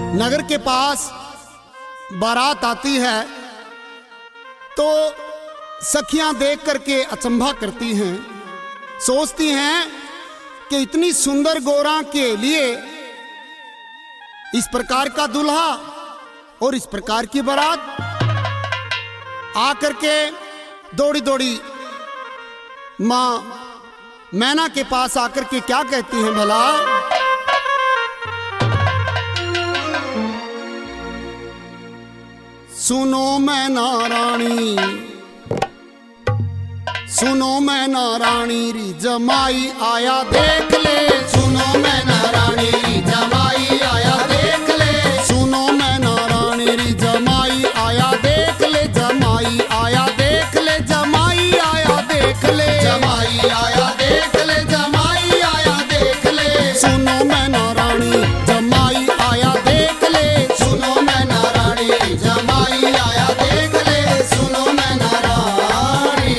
नगर के पास बारात आती है तो सखियां देख करके अचंभा करती हैं, सोचती हैं कि इतनी सुंदर गोरा के लिए इस प्रकार का दूल्हा और इस प्रकार की बारात आकर के दौड़ी दौड़ी मां मैना के पास आकर के क्या कहती हैं भला, सुनो मैना रानी, सुनो मैना रानी री जमाई आया देख ले, सुनो मैना रानी री जमाई आया देख ले, सुनो मैना रानी री जमाई आया देख ले, जमाई आया देख ले, जमाई आया देख ले, जमाई आया देख ले, जमाई आया देख ले, सुनो मैना रानी जमाई आया देख ले, सुनो मैना रानी जमाई आया देख ले, सुनो मैना रानी।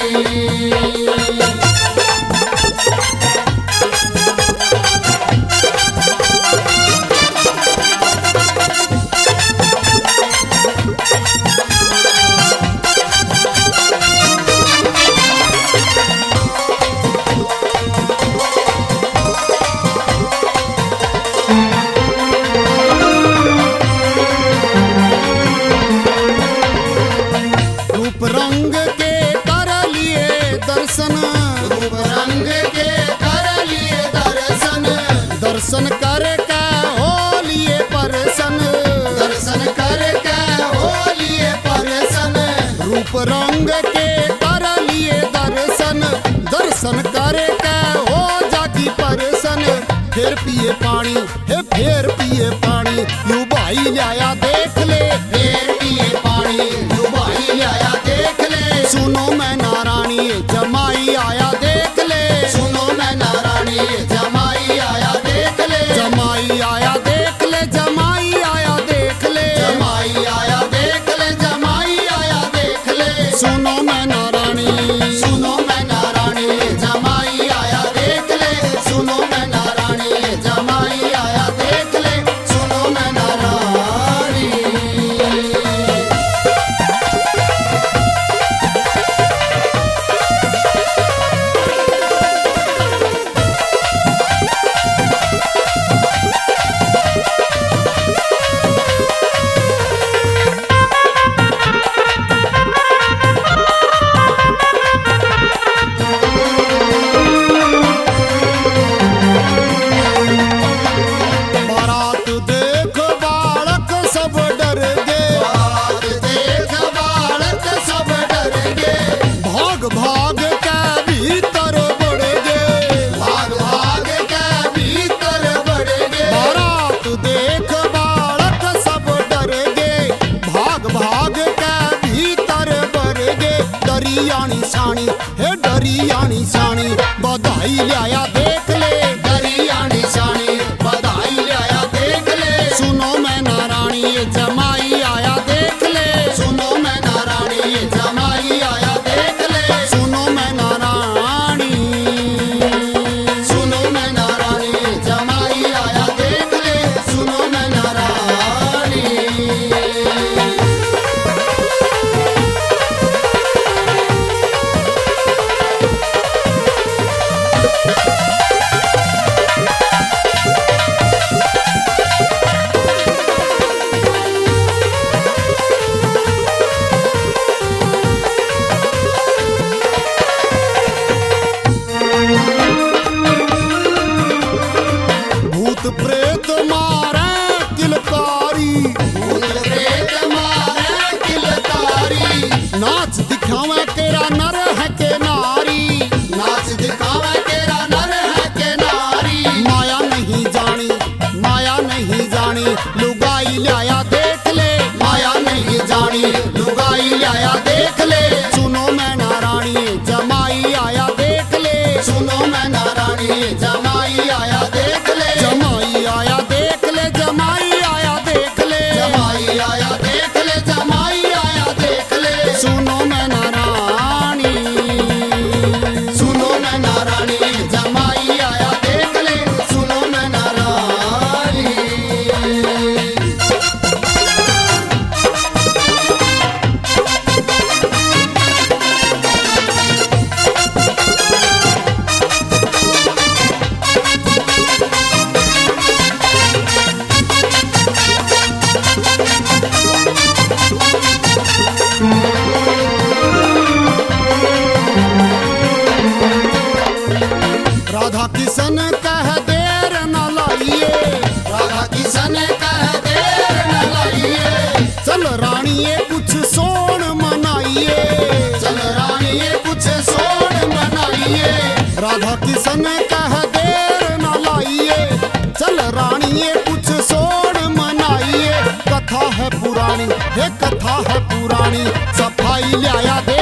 रूप रंग के कर लिए दर्शन, रूप रंग के कर लिए दर्शन, दर्शन कर के हो लिए परसन, दर्शन कर के हो लिए परसन, रूप रंग के कर लिए दर्शन, दर्शन कर के हो जागी परसन, फिर पिए पानी हे फिर पिए पानी, यू भाई लाया देख ले, फिर पिए पानी यू भाई लाया देख ले, सुनो मैना रानी जमाई आया देख ले, सुनो मैना रानी जमाई आया देख ले, जमाई आया देख ले, जमाई आया देख ले, जमाई आया देख ले, जमाई आया देख ले, सुनो मैना रानी, सुनो मैना रानी जमाई आया देख ले, सुनो मैना रानी जमाई आया देख ले, सुनो मैना रानी। बारात देख बालक सब डर गे, बारात देख बालक सब डर गे, भाग भाग के भीतर बढ़ गे, भाग भाग के भीतर बढ़ गे, बारात देख बालक सब डर गे, भाग भाग के भीतर बढ़ गे, डरियानी साणी हे डरियानी साणी बधाई लाया देख ले, डरियानी साणी बधाई लाया देख ले, सुनो मैना रानी जमाई आया देख ले, सुनो मैना रानी जमाई आया देख ले, सुनो मैना रानी, सुनो मैना रानी जमाई आया देख ले, सुनो मैना रानी। भूत प्रेत मारे किलकारी, भूत प्रेत मारे किलकारी, नाच दिखावे केरा नर है के नारी, नाच दिखावे केरा नर है के नारी, माया नहीं जानी, माया नहीं जानी, लुगाई लाया देख ले, माया नहीं जानी, लुगाई लाया देख ले, सुनो मैना रानी जमाई आया देख ले, सुनो मैना रानी जमाई आया देख ले, जमाई आया देख ले, जमाई आया देख ले, जमाई आया देख ले, जमाई आया देख ले, सुनो मैना रानी, सुनो मैना रानी जमाई आया देख ले, सुनो मैना रानी। पुरानी, हे कथा है पुरानी। सफाई लिया दे